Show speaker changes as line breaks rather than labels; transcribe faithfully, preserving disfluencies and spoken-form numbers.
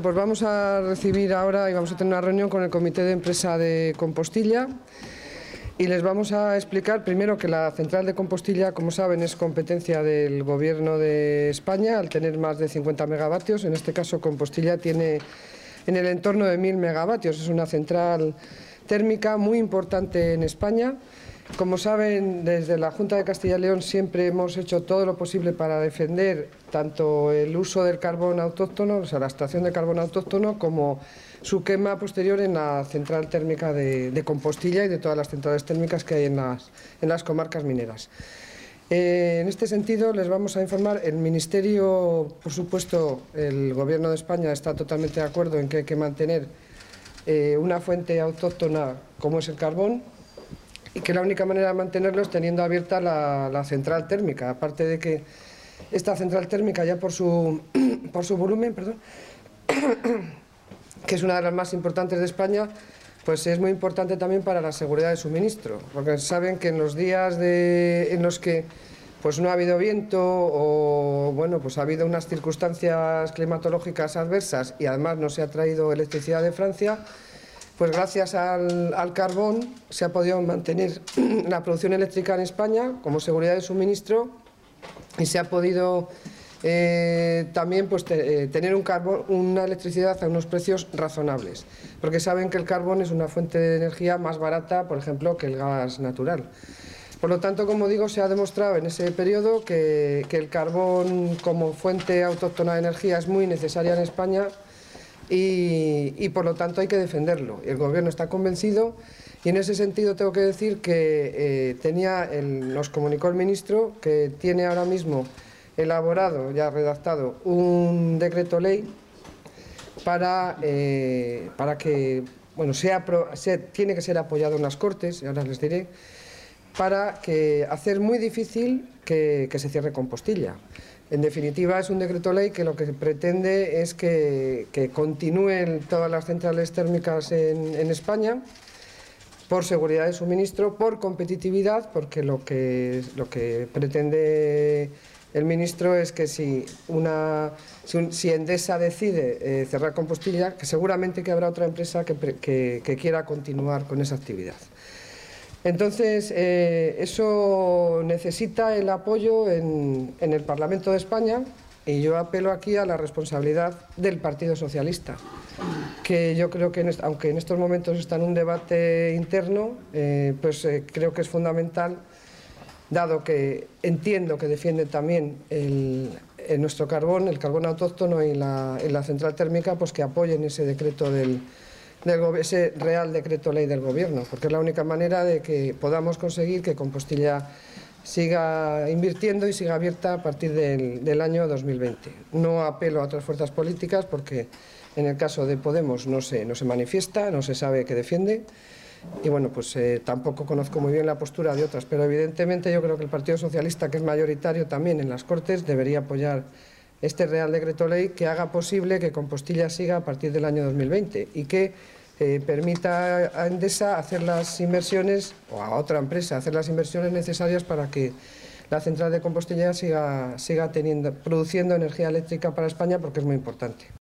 pues vamos a recibir ahora y vamos a tener una reunión con el Comité de Empresa de Compostilla y les vamos a explicar primero que la central de Compostilla, como saben, es competencia del Gobierno de España al tener más de cincuenta megavatios. En este caso, Compostilla tiene en el entorno de mil megavatios. Es una central térmica muy importante en España. Como saben, desde la Junta de Castilla y León siempre hemos hecho todo lo posible para defender tanto el uso del carbón autóctono, o sea, la extracción de carbón autóctono, como su quema posterior en la central térmica de, de Compostilla y de todas las centrales térmicas que hay en las, en las comarcas mineras. Eh, en este sentido, les vamos a informar, el Ministerio, por supuesto, el Gobierno de España está totalmente de acuerdo en que hay que mantener eh, una fuente autóctona como es el carbón, y que la única manera de mantenerlo es teniendo abierta la, la central térmica, aparte de que esta central térmica ya por su, por su volumen, perdón, que es una de las más importantes de España, pues es muy importante también para la seguridad de suministro, porque saben que en los días de, en los que pues no ha habido viento o bueno, pues ha habido unas circunstancias climatológicas adversas y además no se ha traído electricidad de Francia, pues gracias al, al carbón se ha podido mantener la producción eléctrica en España como seguridad de suministro y se ha podido eh, también pues, te, eh, tener un carbón, una electricidad a unos precios razonables, porque saben que el carbón es una fuente de energía más barata, por ejemplo, que el gas natural. Por lo tanto, como digo, se ha demostrado en ese periodo que, que el carbón como fuente autóctona de energía es muy necesaria en España. Y, y por lo tanto hay que defenderlo. El Gobierno está convencido y en ese sentido tengo que decir que eh, tenía el, nos comunicó el ministro que tiene ahora mismo elaborado, ya redactado, un decreto ley para, eh, para que, bueno, sea, sea, tiene que ser apoyado en las Cortes, y ahora les diré, para que, hacer muy difícil que, que se cierre Compostilla. En definitiva, es un decreto ley que lo que pretende es que, que continúen todas las centrales térmicas en, en España por seguridad de suministro, por competitividad, porque lo que, lo que pretende el ministro es que si, una, si, un, si Endesa decide eh, cerrar Compostilla, que seguramente que habrá otra empresa que, que, que quiera continuar con esa actividad. Entonces, eh, eso necesita el apoyo en, en el Parlamento de España y yo apelo aquí a la responsabilidad del Partido Socialista, que yo creo que, en aunque en estos momentos está en un debate interno, eh, pues eh, creo que es fundamental, dado que entiendo que defiende también el, el nuestro carbón, el carbón autóctono y la, y la central térmica, pues que apoyen ese decreto del Del, ese Real Decreto Ley del Gobierno, porque es la única manera de que podamos conseguir que Compostilla siga invirtiendo y siga abierta a partir del, del año dos mil veinte. No apelo a otras fuerzas políticas porque en el caso de Podemos no se, no se manifiesta, no se sabe qué defiende y bueno, pues eh, tampoco conozco muy bien la postura de otras, pero evidentemente yo creo que el Partido Socialista, que es mayoritario también en las Cortes, debería apoyar este Real Decreto Ley que haga posible que Compostilla siga a partir del año dos mil veinte y que eh, permita a Endesa hacer las inversiones, o a otra empresa hacer las inversiones necesarias para que la central de Compostilla siga, siga teniendo, produciendo energía eléctrica para España, porque es muy importante.